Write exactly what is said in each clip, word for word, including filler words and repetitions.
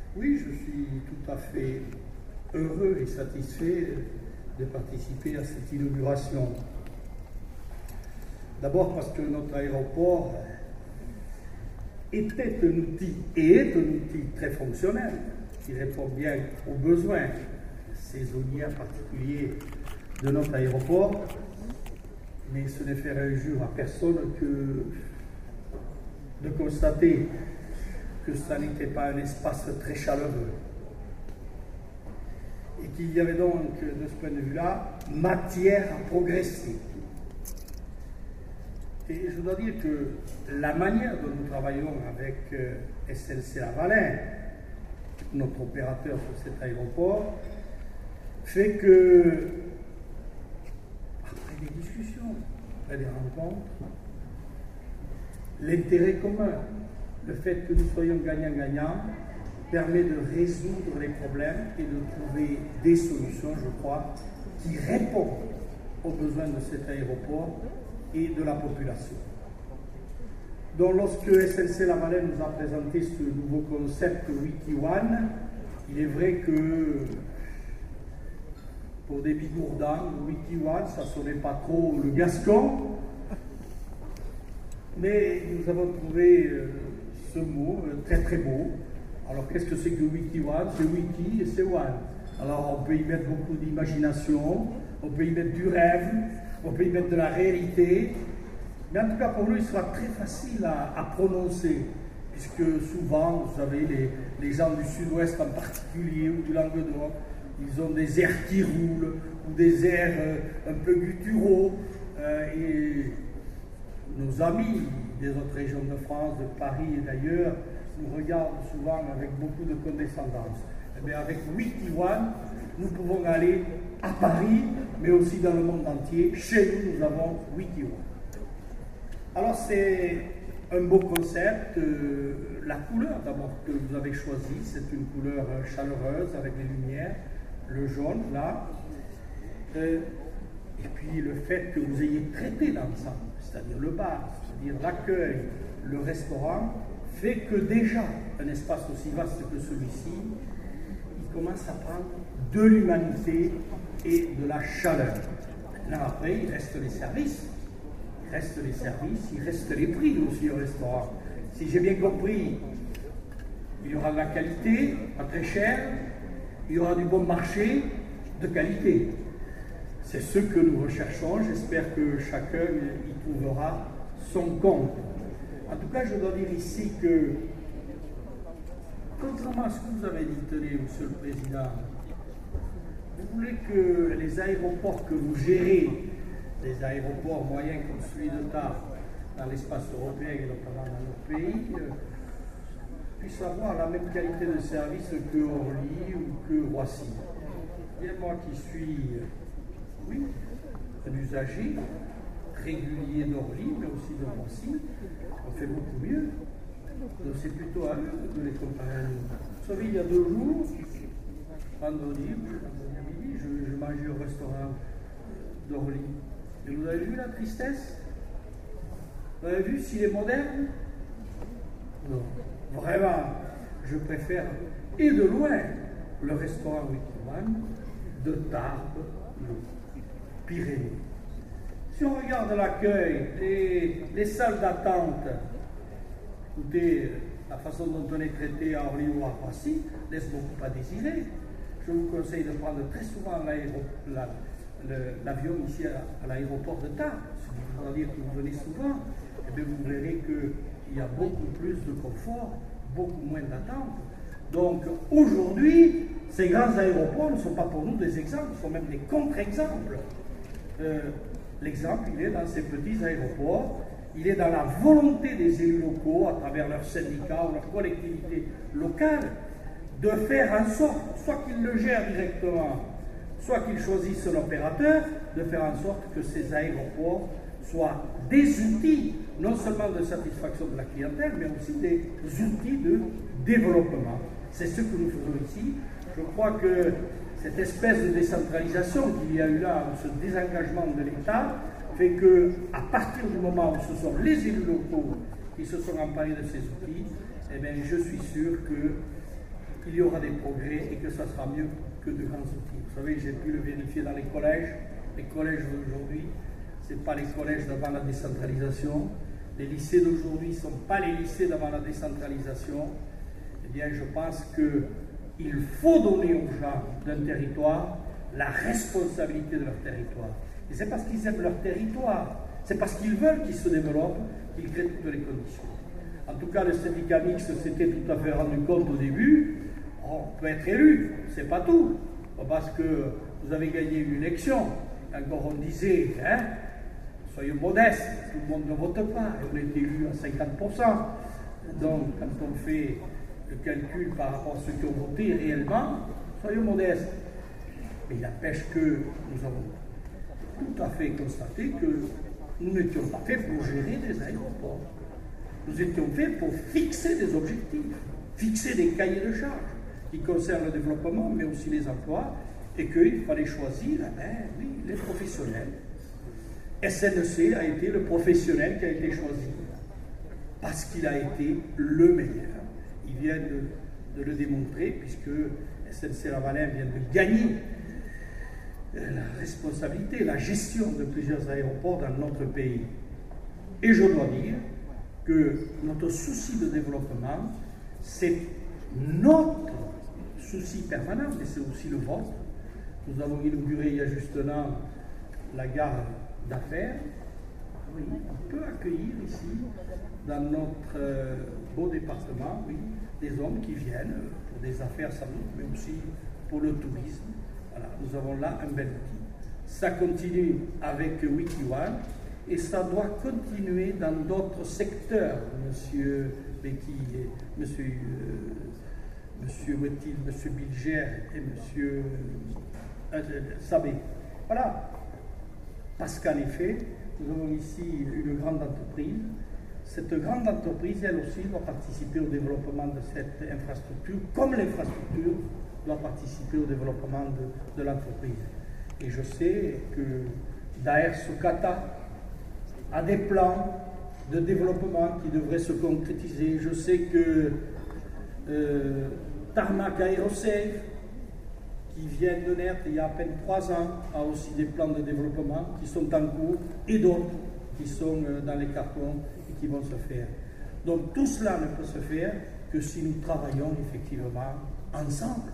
Oui, je suis tout à fait heureux et satisfait de participer à cette inauguration. D'abord parce que notre aéroport était un outil et est un outil très fonctionnel qui répond bien aux besoins saisonniers en particulier de notre aéroport. Mais ce n'est faire injure à personne que de constater que ça n'était pas un espace très chaleureux. Et qu'il y avait donc, de ce point de vue-là, matière à progresser. Et je dois dire que la manière dont nous travaillons avec S N C Lavalin, notre opérateur sur cet aéroport, fait que, après des discussions, après des rencontres, l'intérêt commun, le fait que nous soyons gagnants-gagnants, permet de résoudre les problèmes et de trouver des solutions, je crois, qui répondent aux besoins de cet aéroport et de la population. Donc lorsque S N C Lavalin nous a présenté ce nouveau concept Wikione, il est vrai que pour des bigourdans, Wikione, ça ne sonnait pas trop le gascon, mais nous avons trouvé ce mot très très beau. Alors qu'est-ce que c'est que Wikione? C'est wiki et c'est one. Alors on peut y mettre beaucoup d'imagination, on peut y mettre du rêve, on peut y mettre de la réalité, mais en tout cas pour nous il sera très facile à, à prononcer, puisque souvent, vous savez, les, les gens du sud-ouest en particulier, ou du Languedoc, ils ont des airs qui roulent, ou des airs euh, un peu gutturaux, euh, et nos amis des autres régions de France, de Paris et d'ailleurs, nous regardent souvent avec beaucoup de condescendance. Eh bien, avec Wikione, nous pouvons aller à Paris, mais aussi dans le monde entier. Chez nous, nous avons Wikione. Alors, c'est un beau concept. Euh, la couleur, d'abord, que vous avez choisie, c'est une couleur chaleureuse avec les lumières, le jaune, là. Euh, et puis, le fait que vous ayez traité l'ensemble, c'est-à-dire le bar, c'est-à-dire l'accueil, le restaurant, fait que déjà, un espace aussi vaste que celui-ci, il commence à prendre de l'humanité et de la chaleur. Maintenant, après, il reste les services. Il reste les services, il reste les prix aussi au restaurant. Si j'ai bien compris, il y aura de la qualité, pas très cher, il y aura du bon marché, de qualité. C'est ce que nous recherchons. J'espère que chacun y trouvera son compte. En tout cas, je dois dire ici que, contrairement à ce que vous avez dit, tenez, Monsieur le Président, vous voulez que les aéroports que vous gérez, les aéroports moyens comme celui de Tarbes, dans l'espace européen et notamment dans notre pays, euh, puissent avoir la même qualité de service que Orly ou que Roissy. Bien moi qui suis, euh, oui, un usager régulier d'Orly, mais aussi de Roissy, on fait beaucoup mieux. Donc c'est plutôt à eux de les comparer à nous. Vous savez, il y a deux jours, vendredi, vendredi midi, je, je mangeais au restaurant d'Orly. Et vous avez vu la tristesse? Vous avez vu s'il est moderne? Non. Vraiment, je préfère, et de loin, le restaurant Wikione de Tarbes, le Pyrénées. Si on regarde l'accueil, les, les salles d'attente, écoutez, la façon dont on est traité à Orly ou à Roissy laisse beaucoup à désirer. Je vous conseille de prendre très souvent l'avion ici à, à l'aéroport de Tarbes. Ce qui voudra dire que vous venez souvent, et bien vous verrez qu'il y a beaucoup plus de confort, beaucoup moins d'attente. Donc aujourd'hui, ces grands aéroports ne sont pas pour nous des exemples, ce sont même des contre-exemples. Euh, L'exemple, il est dans ces petits aéroports, il est dans la volonté des élus locaux, à travers leurs syndicats ou leurs collectivités locales, de faire en sorte, soit qu'ils le gèrent directement, soit qu'ils choisissent un opérateur, de faire en sorte que ces aéroports soient des outils, non seulement de satisfaction de la clientèle, mais aussi des outils de développement. C'est ce que nous faisons ici. Je crois que cette espèce de décentralisation qu'il y a eu là, ce désengagement de l'État, fait que, à partir du moment où ce sont les élus locaux qui se sont emparés de ces outils, eh bien, je suis sûr il y aura des progrès et que ça sera mieux que de grands outils. Vous savez, j'ai pu le vérifier dans les collèges. Les collèges d'aujourd'hui, ce n'est pas les collèges d'avant la décentralisation. Les lycées d'aujourd'hui ne sont pas les lycées d'avant la décentralisation. Eh bien, je pense qu'il faut donner aux gens d'un territoire la responsabilité de leur territoire. Et c'est parce qu'ils aiment leur territoire, c'est parce qu'ils veulent qu'ils se développent, qu'ils créent toutes les conditions. En tout cas, le syndicat mixte s'était tout à fait rendu compte au début, on peut être élu, c'est pas tout. Parce que vous avez gagné une élection, encore on disait, hein, soyons modestes, tout le monde ne vote pas, et on est élu à cinquante pour cent. Donc, quand on fait le calcul par rapport à ceux qui ont voté réellement, soyons modestes. Mais il n'empêche que nous avons tout à fait constaté que nous n'étions pas faits pour gérer des aéroports. Nous étions faits pour fixer des objectifs, fixer des cahiers de charges qui concernent le développement, mais aussi les emplois, et qu'il fallait choisir, eh bien, oui, les professionnels. S N C a été le professionnel qui a été choisi, parce qu'il a été le meilleur. Il vient de, de le démontrer, puisque S N C Lavalin vient de gagner la responsabilité, la gestion de plusieurs aéroports dans notre pays. Et je dois dire que notre souci de développement, c'est notre souci permanent, mais c'est aussi le vôtre. Nous avons inauguré il y a juste un an la gare d'affaires. Oui, on peut accueillir ici, dans notre euh, beau département, oui, des hommes qui viennent pour des affaires sans doute, mais aussi pour le tourisme. Voilà, nous avons là un bel outil. Ça continue avec WikiOne et ça doit continuer dans d'autres secteurs, Monsieur Becky, Monsieur, euh, Monsieur Wettil, Monsieur Bilger et Monsieur euh, Sabé. Voilà. Parce qu'en effet, nous avons ici une grande entreprise. Cette grande entreprise, elle aussi, doit participer au développement de cette infrastructure, comme l'infrastructure doit participer au développement de, de l'entreprise. Et je sais que Daher Sukata a des plans de développement qui devraient se concrétiser. Je sais que euh, Tarmac Aerosafe, qui vient de naître il y a à peine trois ans, a aussi des plans de développement qui sont en cours et d'autres qui sont dans les cartons et qui vont se faire. Donc tout cela ne peut se faire que si nous travaillons effectivement ensemble.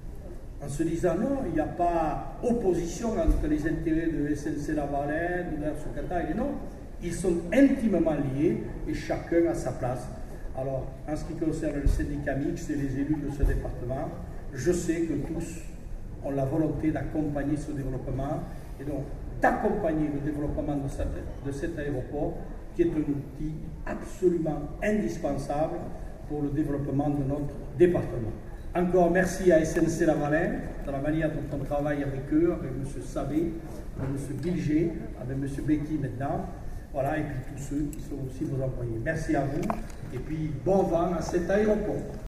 En se disant non, il n'y a pas opposition entre les intérêts de S N C Lavalin, de Daher Sukata et les nôtres. Ils sont intimement liés et chacun a sa place. Alors, en ce qui concerne le syndicat mixte et les élus de ce département, je sais que tous ont la volonté d'accompagner ce développement et donc d'accompagner le développement de, cette, de cet aéroport qui est un outil absolument indispensable pour le développement de notre département. Encore merci à S N C Lavalin de la manière dont on travaille avec eux, avec M. Sabé, avec M. Bilger, avec M. Becky maintenant. Voilà, et puis tous ceux qui sont aussi vos employés. Merci à vous et puis bon vent à cet aéroport.